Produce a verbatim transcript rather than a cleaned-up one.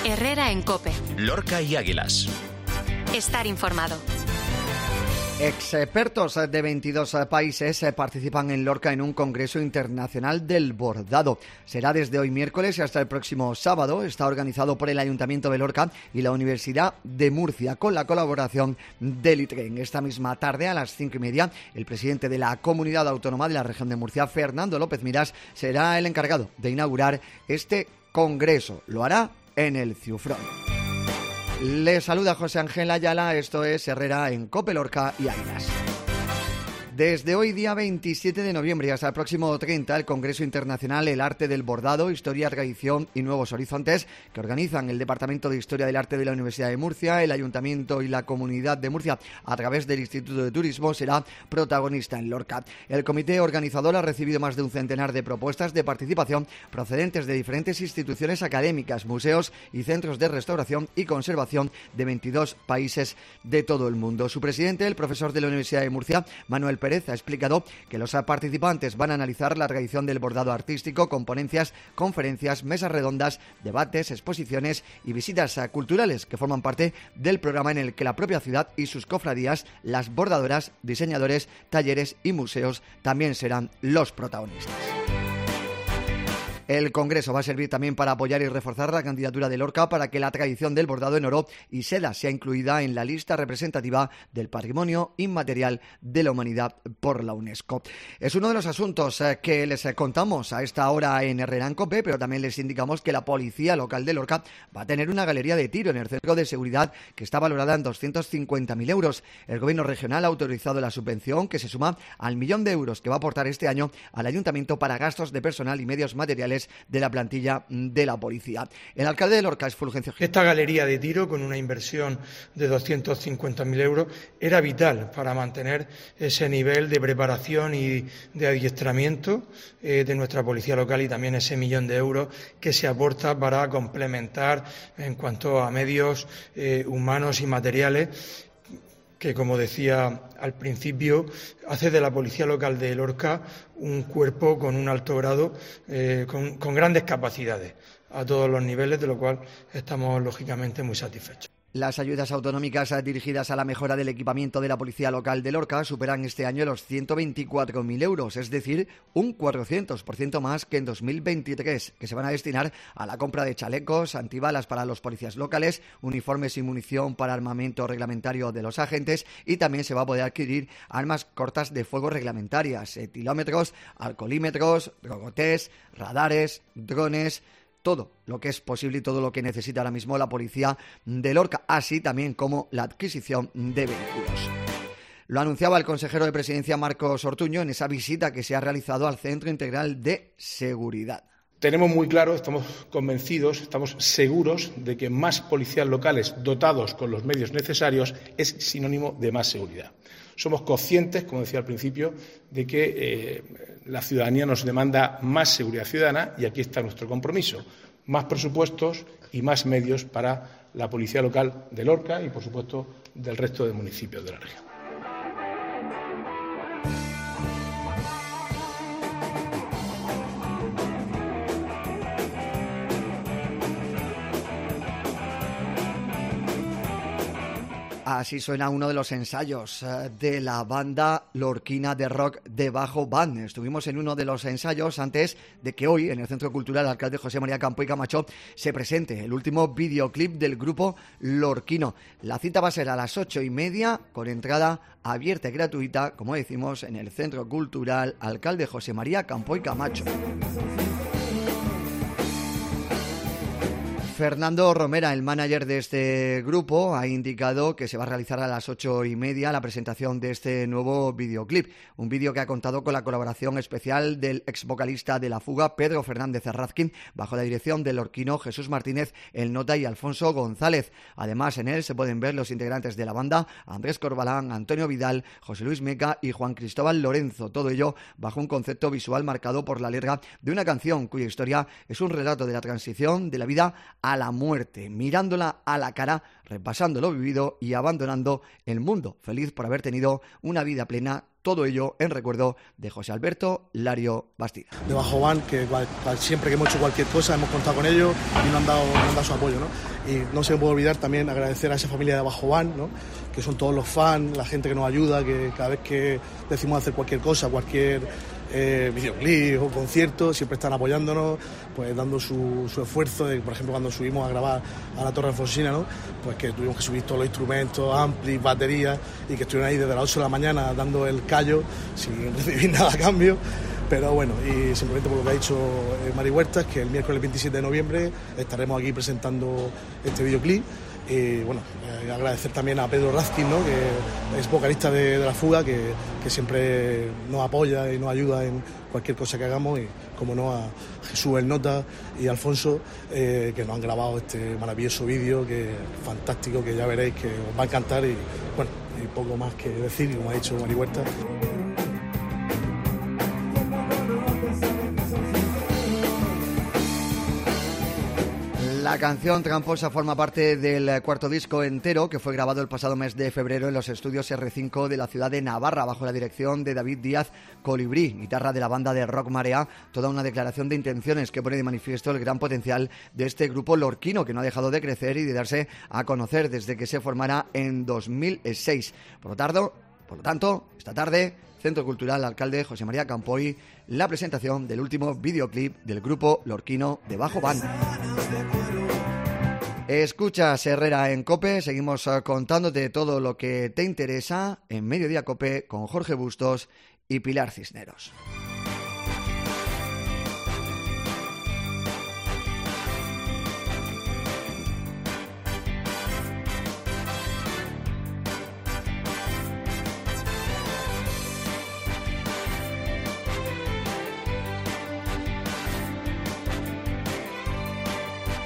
Herrera en COPE. Lorca y Águilas. Estar informado. Expertos de veintidós países participan en Lorca en un congreso internacional del bordado. Será desde hoy miércoles hasta el próximo sábado. Está organizado por el Ayuntamiento de Lorca y la Universidad de Murcia, con la colaboración del ITREN. Esta misma tarde, a las cinco y media, el presidente de la Comunidad Autónoma de la Región de Murcia, Fernando López Miras, será el encargado de inaugurar este congreso. Lo hará en el Ciufrón. Les saluda José Ángel Ayala, esto es Herrera en COPE, Lorca y Águilas. Desde hoy, día veintisiete de noviembre, hasta el próximo treinta, el Congreso Internacional El Arte del Bordado, Historia, Tradición y Nuevos Horizontes, que organizan el Departamento de Historia del Arte de la Universidad de Murcia, el Ayuntamiento y la Comunidad de Murcia, a través del Instituto de Turismo, será protagonista en Lorca. El comité organizador ha recibido más de un centenar de propuestas de participación procedentes de diferentes instituciones académicas, museos y centros de restauración y conservación de veintidós países de todo el mundo. Su presidente, el profesor de la Universidad de Murcia, Manuel Pérez, ha explicado que los participantes van a analizar la tradición del bordado artístico con ponencias, conferencias, mesas redondas, debates, exposiciones y visitas culturales que forman parte del programa, en el que la propia ciudad y sus cofradías, las bordadoras, diseñadores, talleres y museos también serán los protagonistas. El Congreso va a servir también para apoyar y reforzar la candidatura de Lorca para que la tradición del bordado en oro y seda sea incluida en la lista representativa del Patrimonio Inmaterial de la Humanidad por la UNESCO. Es uno de los asuntos que les contamos a esta hora en Herrera en COPE, pero también les indicamos que la Policía Local de Lorca va a tener una galería de tiro en el centro de seguridad que está valorada en doscientos cincuenta mil euros. El Gobierno regional ha autorizado la subvención, que se suma al millón de euros que va a aportar este año al Ayuntamiento para gastos de personal y medios materiales de la plantilla de la policía. El alcalde de Lorca es Fulgencio Gil. Esta galería de tiro, con una inversión de doscientos cincuenta mil euros, era vital para mantener ese nivel de preparación y de adiestramiento eh, de nuestra policía local, y también ese millón de euros que se aporta para complementar en cuanto a medios eh, humanos y materiales, que, como decía al principio, hace de la Policía Local de Lorca un cuerpo con un alto grado, eh, con, con grandes capacidades a todos los niveles, de lo cual estamos lógicamente muy satisfechos. Las ayudas autonómicas dirigidas a la mejora del equipamiento de la Policía Local de Lorca superan este año los ciento veinticuatro mil euros, es decir, un cuatrocientos por ciento más que en dos mil veintitrés, que se van a destinar a la compra de chalecos, antibalas para los policías locales, uniformes y munición para armamento reglamentario de los agentes, y también se va a poder adquirir armas cortas de fuego reglamentarias, etilómetros, alcoholímetros, drogotests, radares, drones, todo lo que es posible y todo lo que necesita ahora mismo la policía de Lorca, así también como la adquisición de vehículos. Lo anunciaba el consejero de Presidencia, Marcos Ortuño, en esa visita que se ha realizado al Centro Integral de Seguridad. Tenemos muy claro, estamos convencidos, estamos seguros de que más policías locales dotados con los medios necesarios es sinónimo de más seguridad. Somos conscientes, como decía al principio, de que eh, la ciudadanía nos demanda más seguridad ciudadana, y aquí está nuestro compromiso: más presupuestos y más medios para la policía local de Lorca y, por supuesto, del resto de municipios de la región. Así suena uno de los ensayos de la banda lorquina de rock de Bajo Band. Estuvimos en uno de los ensayos antes de que hoy, en el Centro Cultural Alcalde José María Campoy Camacho, se presente el último videoclip del grupo lorquino. La cita va a ser a las ocho y media, con entrada abierta y gratuita, como decimos, en el Centro Cultural Alcalde José María Campoy Camacho. Fernando Romera, el manager de este grupo, ha indicado que se va a realizar a las ocho y media la presentación de este nuevo videoclip. Un vídeo que ha contado con la colaboración especial del ex vocalista de La Fuga, Pedro Fernández Razkin, bajo la dirección del lorquino Jesús Martínez, El Nota y Alfonso González. Además, en él se pueden ver los integrantes de la banda: Andrés Corbalán, Antonio Vidal, José Luis Meca y Juan Cristóbal Lorenzo. Todo ello bajo un concepto visual marcado por la letra de una canción cuya historia es un relato de la transición de la vida a la muerte, mirándola a la cara, repasando lo vivido y abandonando el mundo, feliz por haber tenido una vida plena todo ello en recuerdo de José Alberto Lario Bastida. De Bajo Van, que siempre que hemos hecho cualquier cosa hemos contado con ellos y nos han dado, nos han dado su apoyo, ¿no? Y no se me puede olvidar también agradecer a esa familia de Bajo Van, ¿no? Que son todos los fans, la gente que nos ayuda, que cada vez que decimos hacer cualquier cosa, cualquier eh, videoclip o concierto, siempre están apoyándonos, pues dando su, su esfuerzo. De, por ejemplo, cuando subimos a grabar a la Torre Alfonsina, ¿no? Pues que tuvimos que subir todos los instrumentos, amplis, baterías, y que estuvieron ahí desde las ocho de la mañana dando el callo sin recibir nada a cambio. Pero bueno, y simplemente por lo que ha dicho Mari Huertas, que el miércoles veintisiete de noviembre estaremos aquí presentando este videoclip. Y bueno, eh, agradecer también a Pedro Razkin, ¿no? Que es vocalista de, de La Fuga, que, que siempre nos apoya y nos ayuda en cualquier cosa que hagamos, y como no a Jesús El Nota y Alfonso, eh, que nos han grabado este maravilloso vídeo, que es fantástico, que ya veréis que os va a encantar. Y bueno, y poco más que decir, como ha dicho Mari Huertas. La canción Tramposa forma parte del cuarto disco entero que fue grabado el pasado mes de febrero en los estudios erre cinco de la ciudad de Navarra bajo la dirección de David Díaz Colibrí, guitarra de la banda de rock Marea, toda una declaración de intenciones que pone de manifiesto el gran potencial de este grupo lorquino que no ha dejado de crecer y de darse a conocer desde que se formara en dos mil seis. Por lo tanto, por lo tanto, esta tarde, Centro Cultural Alcalde José María Campoy, la presentación del último videoclip del grupo lorquino de Bajo Van. Escuchas Herrera en COPE, seguimos contándote todo lo que te interesa en Mediodía COPE con Jorge Bustos y Pilar Cisneros.